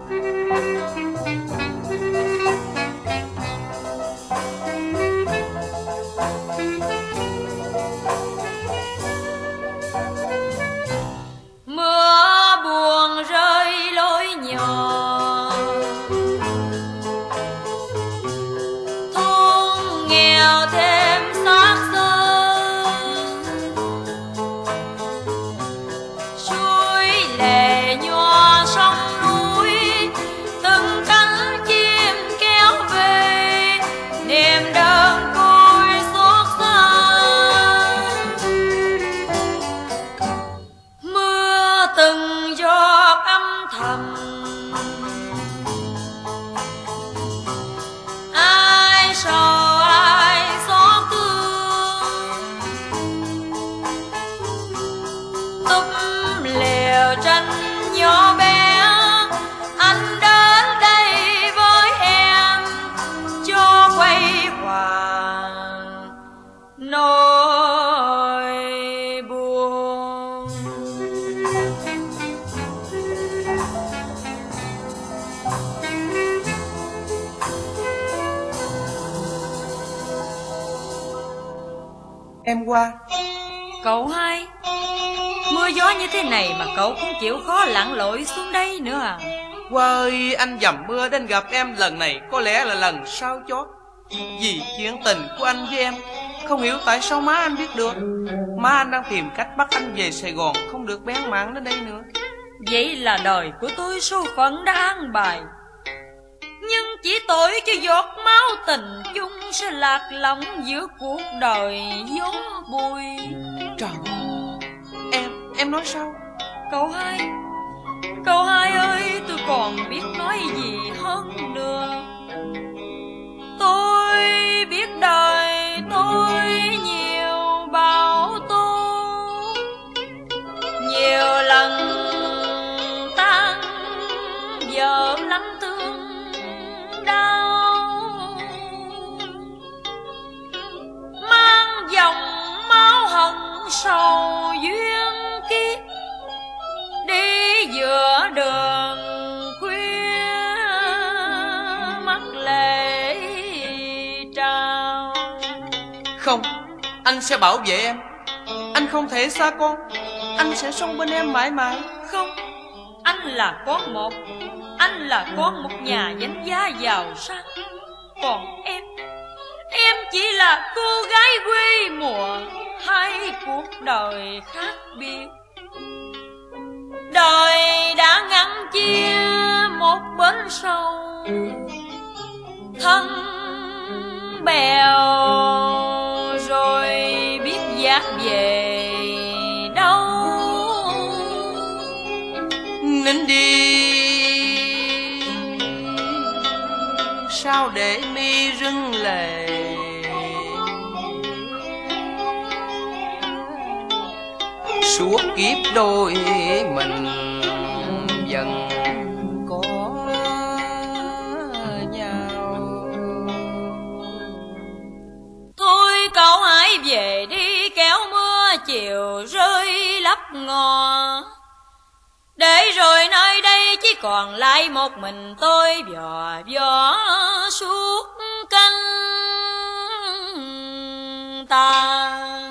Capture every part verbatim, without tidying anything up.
Em Hoa. Cậu hai, mưa gió như thế này mà cậu cũng chịu khó lặn lội xuống đây nữa à? Hoa ơi, anh dầm mưa đến gặp em lần này có lẽ là lần sau chót. Vì chuyện tình của anh với em, không hiểu tại sao má anh biết được. Má anh đang tìm cách bắt anh về Sài Gòn, không được bén mảng đến đây nữa. Vậy là đời của tôi số phận đã an bài. Nhưng chỉ tội cho giọt máu tình chung sẽ lạc lõng giữa cuộc đời gió bụi. Trời, em, em nói sao? Cậu hai, cậu hai ơi, tôi còn biết nói gì hơn nữa. Tôi biết đời tôi nhiều bão tố, nhiều lần tan vỡ lắm thương đau, mang dòng máu hận sầu duyên kiếp, đi giữa đường khuya mắt lệ trao. Không, anh sẽ bảo vệ em. Anh không thể xa con. Anh sẽ sống bên em mãi mãi. Không, anh là con một. Anh là con một nhà danh giá giàu sang. Còn em, em chỉ là cô gái quê mùa. Hai cuộc đời khác biệt. Đời đã ngăn chia một bến sâu, thân bèo rồi biết dạt về đâu. Nín đi, sao để mi rưng lệ. Suốt kiếp đôi mình dần có nhau. Thôi cậu hãy về đi, kéo mưa chiều rơi lấp ngò. Để rồi nơi đây chỉ còn lại một mình tôi vò vò suốt căng tàn.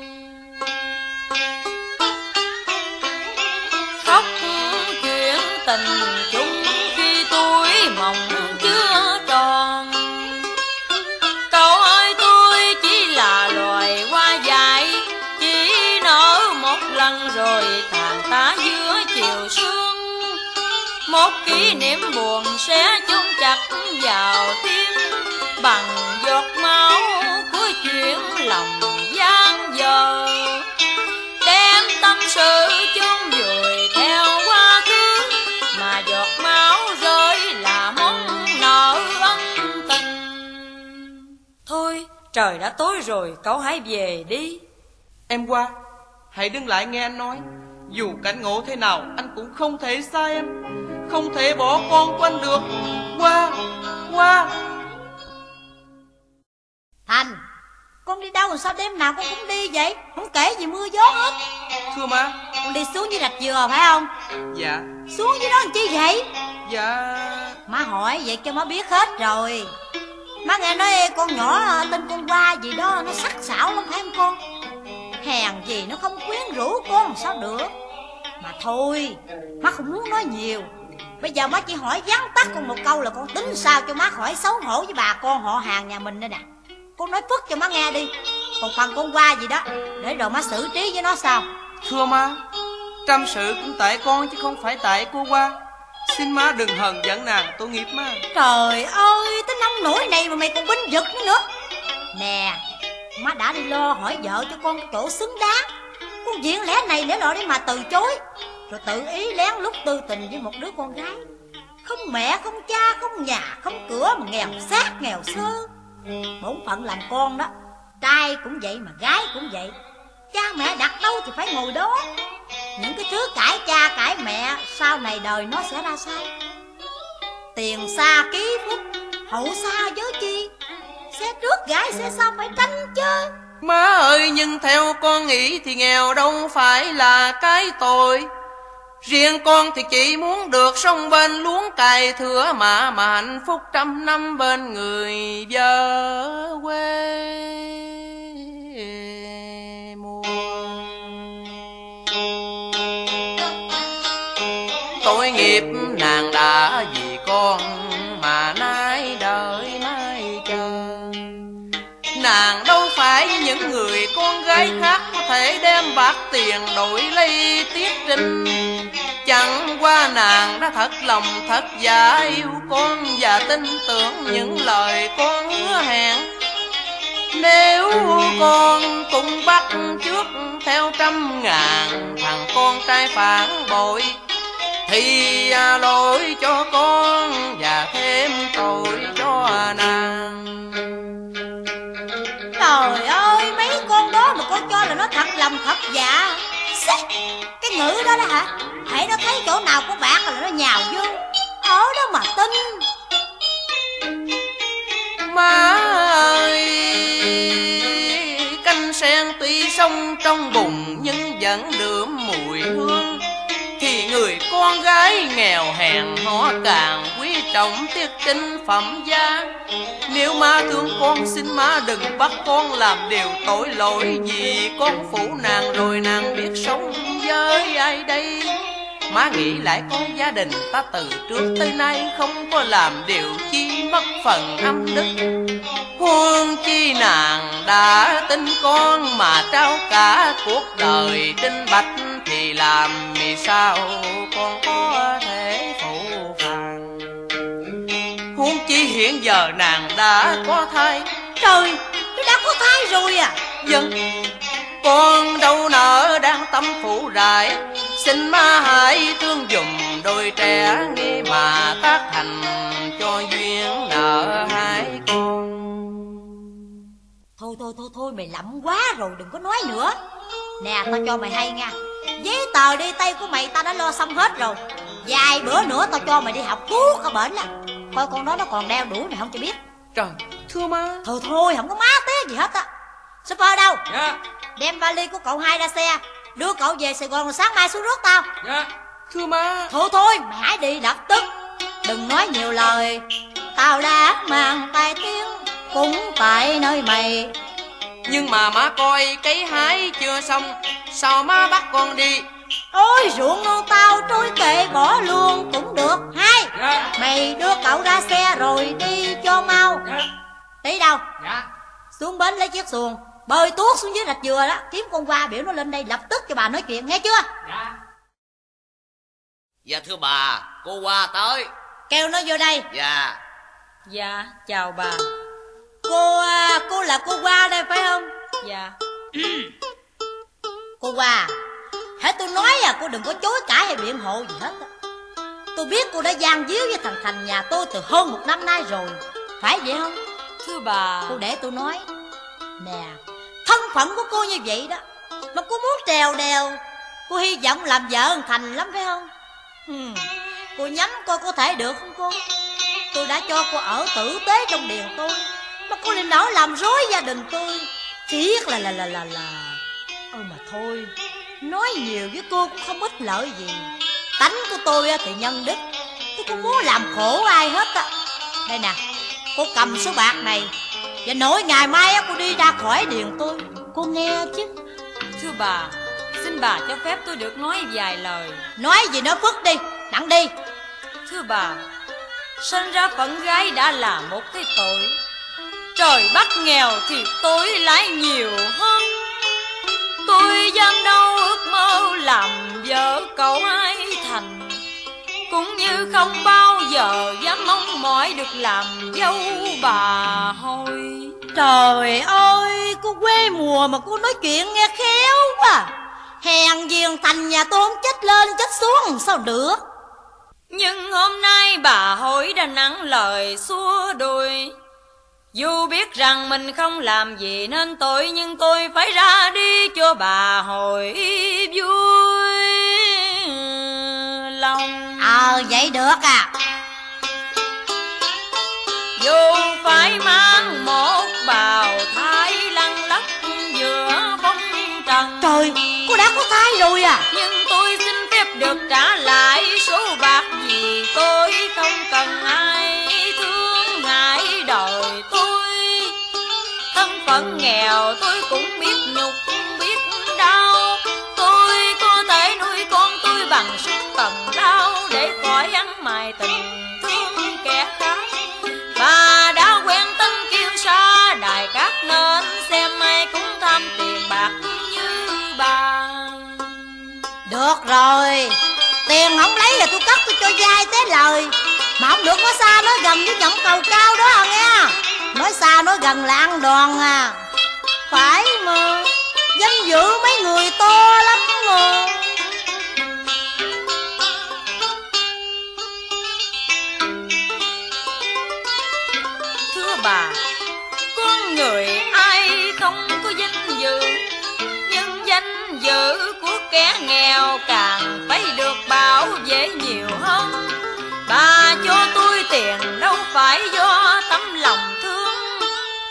Khóc chuyện tình chung khi tuổi mộng chưa tròn. Cậu ơi, tôi chỉ là loài hoa dại, chỉ nở một lần rồi tàn tá giữa chiều sương. Một kỷ niệm buồn sẽ chôn chặt vào tim, bằng giọt máu của chuyện lòng gian dở. Đem tâm sự chôn vùi theo quá khứ, mà giọt máu rơi là món nợ ân tình. Thôi, trời đã tối rồi, cậu hãy về đi. Em Hoa, hãy đứng lại nghe anh nói. Dù cảnh ngộ thế nào, anh cũng không thể xa em, không thể bỏ con của anh được. Hoa, Hoa. Thành, con đi đâu rồi sao đêm nào con cũng đi vậy? Không kể gì mưa gió hết. Thưa má. Con đi xuống dưới rạch dừa phải không? Dạ. Xuống dưới đó làm chi vậy? Dạ. Má hỏi vậy cho má biết hết rồi. Má nghe nói con nhỏ tên con Hoa gì đó nó sắc sảo lắm phải không con? Hèn gì nó không quyến rũ con sao được. Mà thôi, má không muốn nói nhiều. Bây giờ má chỉ hỏi vắn tắt con một câu là con tính sao cho má khỏi xấu hổ với bà con họ hàng nhà mình đây nè. Con nói phức cho má nghe đi. Còn phần con Hoa gì đó, để rồi má xử trí với nó sao? Thưa má, trăm sự cũng tại con chứ không phải tại cô Hoa. Xin má đừng hờn giận nàng, tội nghiệp má. Trời ơi, tới nông nổi này mà mày còn binh vực nữa nữa. Nè, má đã đi lo hỏi vợ cho con cái chỗ xứng đáng. Con diện lẽ này lẽ nọ để mà từ chối, rồi tự ý lén lút tư tình với một đứa con gái không mẹ, không cha, không nhà, không cửa, mà nghèo xác, nghèo sơ. Bổn phận làm con đó, trai cũng vậy mà gái cũng vậy. Cha mẹ đặt đâu thì phải ngồi đó. Những cái thứ cãi cha cãi mẹ sau này đời nó sẽ ra sao? Tiền xa ký phúc, hậu xa giới chi. Xe trước gái xe sau phải tranh chứ. Má ơi, nhưng theo con nghĩ thì nghèo đâu phải là cái tội. Riêng con thì chỉ muốn được sống bên luống cày thửa mà mà hạnh phúc trăm năm bên người vợ quê mùa. Tội nghiệp nàng đã vì con mà nay đợi mai chờ. Nàng đâu phải như những người con gái khác có thể đem bạc tiền đổi lấy tiết trinh. Chẳng qua nàng đã thật lòng thật dạ yêu con và tin tưởng những lời con hứa hẹn. Nếu con cũng bắt trước theo trăm ngàn thằng con trai phản bội thì lỗi cho con và thêm tội cho nàng. Trời ơi, mấy con đó mà con cho là nó thật lòng thật dạ. Xích, cái ngữ đó đó hả? Hãy nó thấy chỗ nào có bạc là nó nhào vô, ở đó mà tin. Má ơi, canh sen tuy sông trong bùn nhưng vẫn đượm mùi hương. Thì người con gái nghèo hèn họ càng quý trọng tiết trinh phẩm giá. Nếu má thương con xin má đừng bắt con làm điều tội lỗi. Vì con phụ nàng rồi nàng biết sống với ai đây. Má nghĩ lại con gia đình ta từ trước tới nay không có làm điều chi mất phần âm đức. Huống chi nàng đã tin con mà trao cả cuộc đời trinh bạch. Thì làm vì sao con có thể phụ phàng. Huống chi hiện giờ nàng đã có thai. Trời, nó đã có thai rồi à? Vâng, con đâu nỡ đang tâm phụ rải. Xin má hãy thương dùm đôi trẻ nghi mà tác thành cho duyên nợ hai con. Thôi thôi thôi thôi, mày lậm quá rồi, đừng có nói nữa. Nè, tao cho mày hay nha, giấy tờ đi tay của mày tao đã lo xong hết rồi. Vài bữa nữa tao cho mày đi học thuốc ở bển nè. Coi con đó nó còn đeo đuổi mày không cho biết. Trời, thưa má. Thôi thôi, không có má té gì hết á. Super đâu? Dạ. Đem vali của cậu hai ra xe, đưa cậu về Sài Gòn rồi sáng mai xuống rước tao. Dạ. Thưa má. Thôi thôi, mày hãy đi lập tức. Đừng nói nhiều lời. Tao đã mang tai tiếng cũng tại nơi mày. Nhưng mà má coi cái hái chưa xong, sao má bắt con đi? Ôi ruộng nô tao trôi kệ bỏ luôn cũng được. Hai, dạ. Mày đưa cậu ra xe rồi đi cho mau. Dạ. Tí đâu? Dạ. Xuống bến lấy chiếc xuồng, bơi tuốt xuống dưới rạch dừa đó, kiếm con Hoa biểu nó lên đây lập tức cho bà nói chuyện, nghe chưa? Dạ. Dạ thưa bà, cô Hoa tới. Kêu nó vô đây. Dạ. Dạ, chào bà. Cô, cô là cô Hoa đây phải không? Dạ. Cô Hoa, hãy tôi nói à, cô đừng có chối cãi hay biện hộ gì hết á. Tôi biết cô đã gian díu với thằng Thành nhà tôi từ hơn một năm nay rồi, phải vậy không? Thưa bà. Cô để tôi nói. Nè, thân phận của cô như vậy đó mà cô muốn trèo đèo, cô hy vọng làm vợ thằng Thành lắm phải không? Hmm. Cô nhắm coi có thể được không cô? Tôi đã cho cô ở tử tế trong điền tôi mà cô lại nỡ làm rối gia đình tôi. Thiệt là là là là là Ơ mà thôi, nói nhiều với cô cũng không ích lợi gì. Tánh của tôi thì nhân đức, Tôi không muốn làm khổ ai hết á. Đây nè, cô cầm số bạc này, và nỗi ngày mai á cô đi ra khỏi điền tôi, cô nghe chứ? Thưa bà, xin bà cho phép tôi được nói vài lời. Nói gì nói phức đi, nặng đi. Thưa bà, sinh ra phận gái đã là một cái tội. Trời bắt nghèo thì tôi lại nhiều hơn. Tôi dám đâu ước mơ làm vợ cậu Hai Thành, cũng như không bao giờ dám mong mỏi được làm dâu bà Hồi. Trời ơi, cô quê mùa mà cô nói chuyện nghe khéo quá. Hèn giềng thành nhà tôi không chết lên chết xuống sao được. Nhưng hôm nay bà Hồi đã nặng lời xua đuổi. Dù biết rằng mình không làm gì nên tội, nhưng tôi phải ra đi cho bà Hồi vui lòng. Ờ vậy được à. Dù phải mang một bào thai lăn lóc giữa phong trần. Trời, cô đã có thai rồi à? Nhưng tôi xin phép được trả lại số bạc, vì tôi không cần ai thương ngại đời tôi. Thân phận nghèo tôi cũng biết nhục biết đau. Tôi có thể nuôi con tôi bằng sức cầm đau, để khỏi ăn mài tình thương kẻ khác. Bà đã quen tính kiêu sa đài cát, nên xem ai cũng tham tiền bạc như bà. Được rồi, tiền không lấy là tôi cất tôi cho dai té lời. Mà không được nói xa nói gần với giọng cầu cao đó à nghe. Nói xa nói gần là ăn đòn à. Phải mà, danh dự mấy người to lắm mà. Thưa bà, con người ai không có danh dự, nhưng danh dự của kẻ nghèo càng phải được bảo vệ nhiều hơn. Bà cho tôi tiền đâu phải do tấm lòng thương,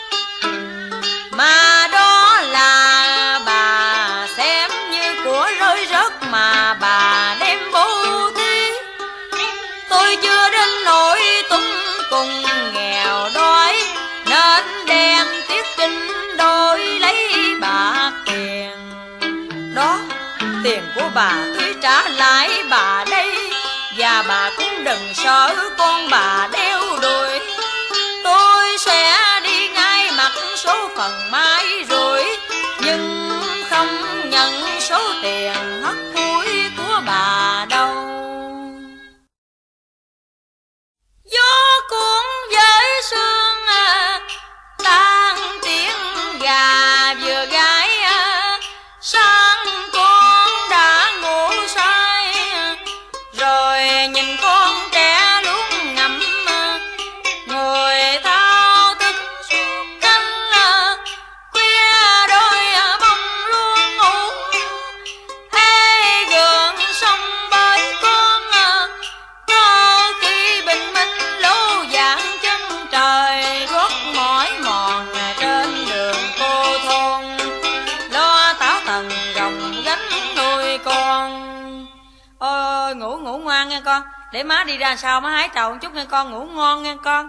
mà đó là bà xem như của rơi rớt mà bà đem bố thí. Tôi chưa đến nỗi tung cùng nghèo đói, nên đem tiết trinh đôi lấy bạc tiền. Đó, tiền của bà tôi trả lại bà đây. Và bà cũng đừng sợ con bà đeo đuổi. Tôi sẽ đi ngay mặt số phần mai rồi, nhưng không nhận số tiền hất hủi của bà đâu. Gió cuốn với sương à, tan tiếng gà vừa gáy à, sáng con đã ngủ say. Rồi nhìn con trẻ luôn ngậm ngồi thao thức suốt canh, khuya đôi bông luôn ngủ. Ê gần sông bơi con, có khi bình minh lố dạng chân trời. Gót mỏi mòn trên đường cô thôn, lo tảo tần gồng gánh nuôi con. Ôi ngủ ngủ ngoan nghe con, để má đi ra sau má hái trầu một chút nghe con, ngủ ngon nghe con.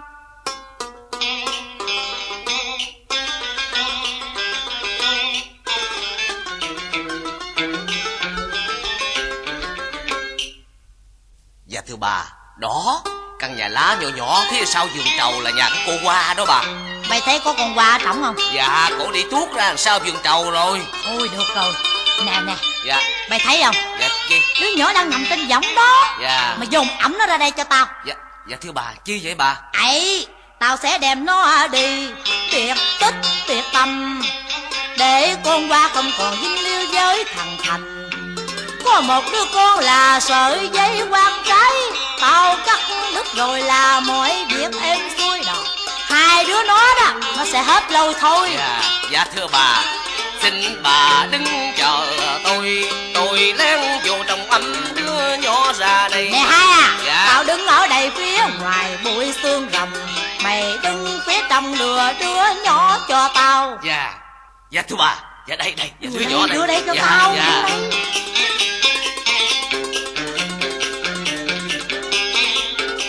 Dạ thưa bà, đó, căn nhà lá nhỏ nhỏ phía sau vườn trầu là nhà của cô Hoa đó bà. Mày thấy có con Hoa ở trỏng không? Dạ, cổ đi tuốt ra đằng sau vườn trầu rồi. Thôi được rồi. Nè nè, Dạ. mày thấy không? Dạ chi? Đứa nhỏ đang nằm trên võng đó. Dạ. Mày dùng ẩm nó ra đây cho tao. Dạ, dạ thưa bà, chi vậy bà? Ấy, tao sẽ đem nó đi tuyệt tích tuyệt tâm, để con Hoa không còn dính líu với thằng Thành. Có một đứa con là sợi dây quan trái, tao cắt đứt rồi là mọi việc em xuôi đầu. Hai đứa nó đó, nó sẽ hết lâu thôi. Dạ, dạ thưa bà, xin bà đứng chờ tôi, tôi lén vô trong ấm đưa nhỏ ra đây. Nè hai à, dạ. Tao đứng ở đây phía ngoài bụi xương rồng, mày đứng phía trong đưa đứa nhỏ cho tao. Dạ, dạ thưa bà, dạ đây đây, dạ đứa Đưa nhỏ đây, đây. đưa đây cho dạ, tao. Dạ. Đưa đây.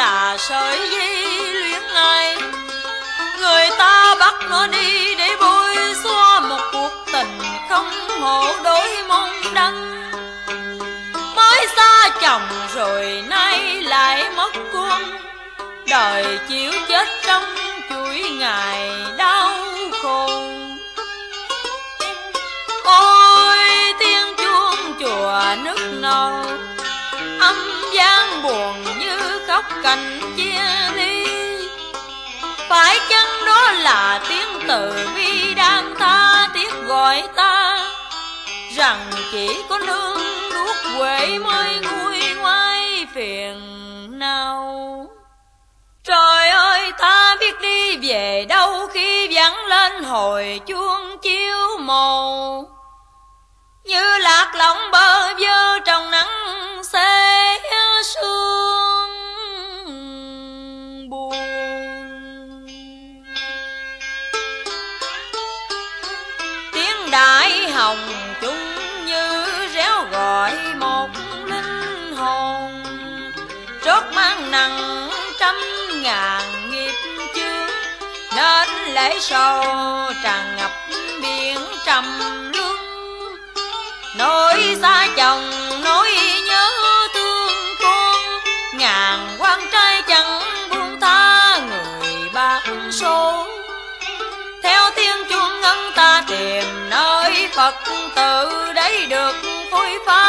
là sợi dây luyến ai. Người ta bắt nó đi để bôi xóa một cuộc tình không hộ đôi mong đắng. Mới xa chồng rồi nay lại mất con, đời chịu chết trong chuỗi ngày đau khổ. Ôi tiếng chuông chùa nức nở, âm vang buồn như khóc cành chia ly. Phải chăng đó là tiếng từ bi đang tha thiết gọi ta, rằng chỉ có nương đuốc quệ mới nguôi ngoai phiền não. Trời ơi ta biết đi về đâu khi vắng lên hồi chuông chiếu màu, như lạc lõng bơ vơ trong nắng xe sương buồn. Tiếng đại hồng chung như réo gọi một linh hồn, trót mang nặng trăm ngàn nghiệp chướng, nên lễ sầu tràn ngập biển trầm luân. Nỗi xa chồng nỗi nhớ thương con, ngàn quan trai chẳng buông tha người bạc số. Theo tiếng chuông ngân ta tìm nơi Phật tự đấy được phôi pha,